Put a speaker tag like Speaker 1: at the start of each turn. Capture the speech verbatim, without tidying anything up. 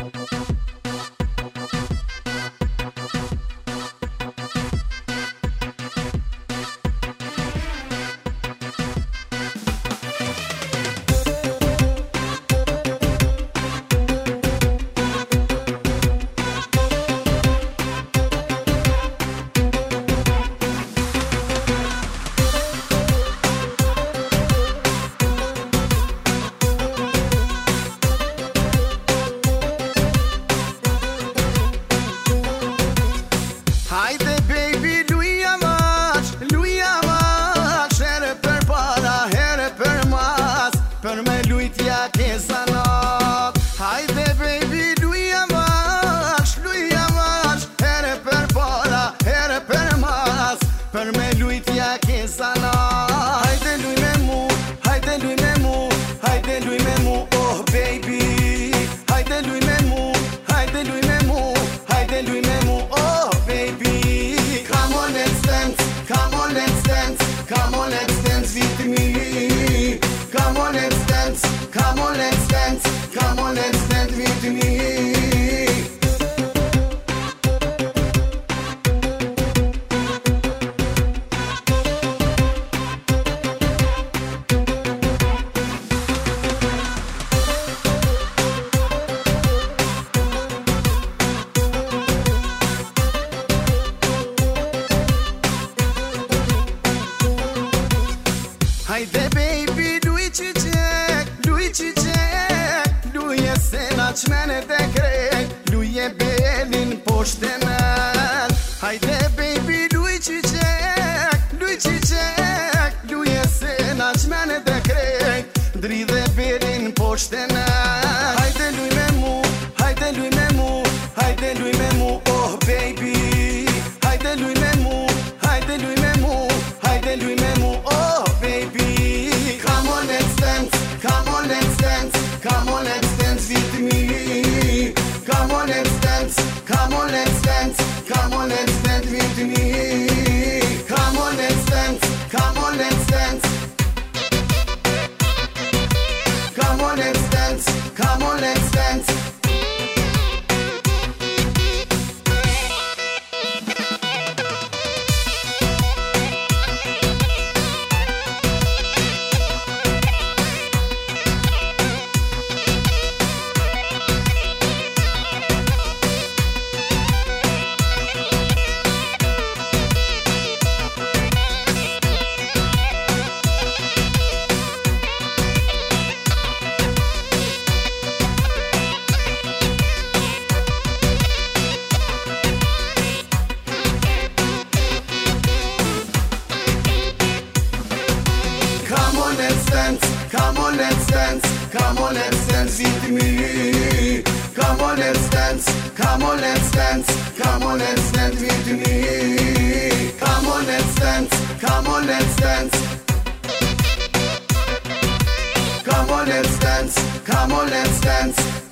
Speaker 1: Hajde baby, luja mash, luja mash, herë për para, herë për mas, për me lujtja ke zanat. Hajde baby, luja mash, luja mash, herë për para, herë për mas, për me lujtja ke zanat. Hajde luj me mu, hajde luj me mu, hajde luj me mu, oh baby. Hajde luj me mu, hajde luj me mu, hajde luj me mu, oh baby. Come on, let's dance, come on, let's dance, come on, let's dance with me. Come on, let's dance, come on, let's dance, come on, let's dance with me. Hajde baby, luj qyqek, luj qyqek, luje se na qmene dhe krek, luje belin poshte men. Hajde baby, luj qyqek, luj qyqek, luje se na qmene dhe krek, dridhe belin poshte men. Hajde luj me mu, hajde luj me mu, hajde luj me mu, oh baby. Hajde luj me mu, hajde luj me mu, hajde luj me mu, oh baby. Come on, let's dance, come on, let's dance, come on, let's dance with me. Come on, let's dance, come on, let's dance, come on, let's dance with me. Come on, let's dance, come on, let's dance. Come on, let's dance, come on, let's dance. Come on, let's dance, come on, let's dance, come on, let's dance with me. Come on, let's dance, come on, let's dance, come on, let's dance with me. Come on, let's dance, come on, let's dance. Come on, let's dance, come on, let's dance.